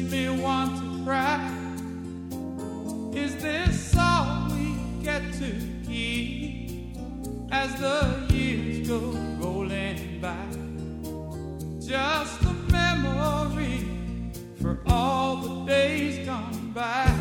me want to cry. Is this all we get to keep as the years go rolling by? Just a memory for all the days gone by.